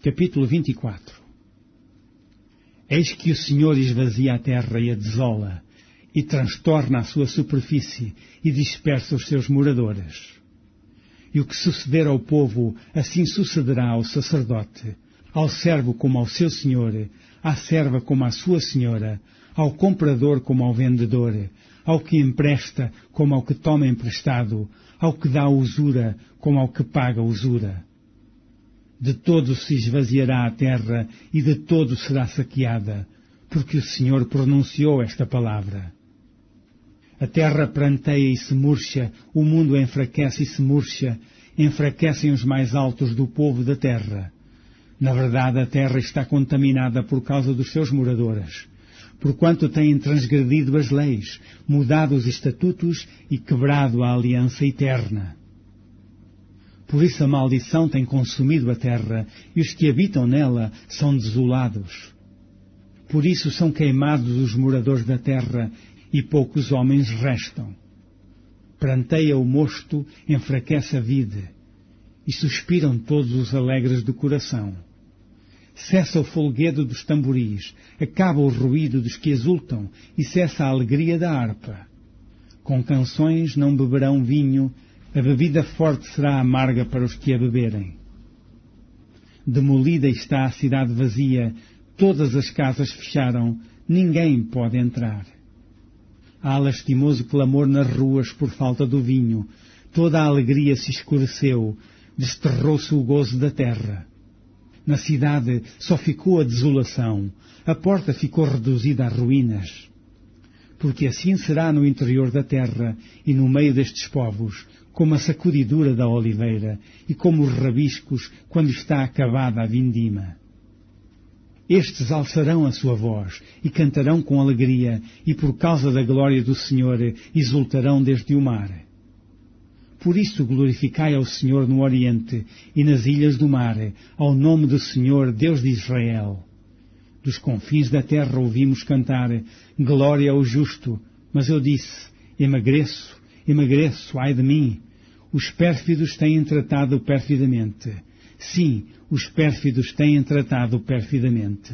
Capítulo 24. Eis que o Senhor esvazia a terra e a desola, e transtorna a sua superfície, e dispersa os seus moradores. E o que suceder ao povo, assim sucederá ao sacerdote, ao servo como ao seu senhor, à serva como à sua senhora, ao comprador como ao vendedor, ao que empresta como ao que toma emprestado, ao que dá usura como ao que paga usura. De todo se esvaziará a terra e de todo será saqueada, porque o Senhor pronunciou esta palavra. A terra pranteia e se murcha, o mundo enfraquece e se murcha, enfraquecem os mais altos do povo da terra. Na verdade, a terra está contaminada por causa dos seus moradores, porquanto têm transgredido as leis, mudado os estatutos e quebrado a aliança eterna. Por isso a maldição tem consumido a terra, e os que habitam nela são desolados. Por isso são queimados os moradores da terra, e poucos homens restam. Pranteia o mosto, enfraquece a vide, e suspiram todos os alegres do coração. Cessa o folguedo dos tamboris, acaba o ruído dos que exultam, e cessa a alegria da harpa. Com canções não beberão vinho, a bebida forte será amarga para os que a beberem. Demolida está a cidade vazia, todas as casas fecharam, ninguém pode entrar. Há lastimoso clamor nas ruas por falta do vinho, toda a alegria se escureceu, desterrou-se o gozo da terra. Na cidade só ficou a desolação, a porta ficou reduzida a ruínas. Porque assim será no interior da terra e no meio destes povos, como a sacudidura da oliveira e como os rabiscos quando está acabada a vindima. Estes alçarão a sua voz e cantarão com alegria, e por causa da glória do Senhor exultarão desde o mar. Por isso glorificai ao Senhor no Oriente e nas ilhas do mar, ao nome do Senhor, Deus de Israel. Dos confins da terra ouvimos cantar, glória ao justo, mas eu disse, emagreço, emagreço, ai de mim. Os pérfidos têm tratado perfidamente. Sim, os pérfidos têm tratado perfidamente.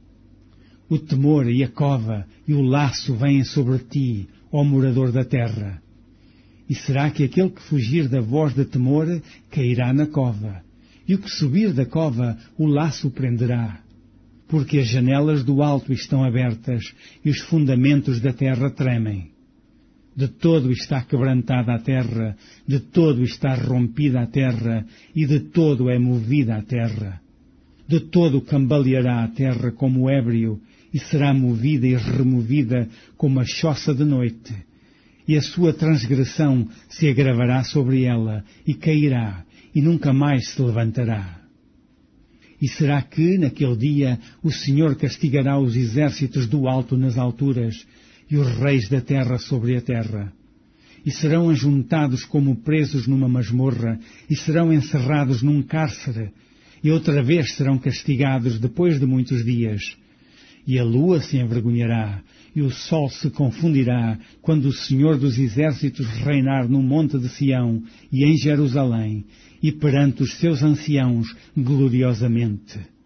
O temor e a cova e o laço vêm sobre ti, ó morador da terra. E será que aquele que fugir da voz de temor cairá na cova, e o que subir da cova o laço prenderá? Porque as janelas do alto estão abertas e os fundamentos da terra tremem. De todo está quebrantada a terra, de todo está rompida a terra, e de todo é movida a terra. De todo cambaleará a terra como ébrio, e será movida e removida como a choça de noite. E a sua transgressão se agravará sobre ela, e cairá, e nunca mais se levantará. E será que, naquele dia, o Senhor castigará os exércitos do alto nas alturas, e os reis da terra sobre a terra. E serão ajuntados como presos numa masmorra, e serão encerrados num cárcere, e outra vez serão castigados depois de muitos dias. E a lua se envergonhará, e o sol se confundirá, quando o Senhor dos exércitos reinar no monte de Sião e em Jerusalém, e perante os seus anciãos gloriosamente.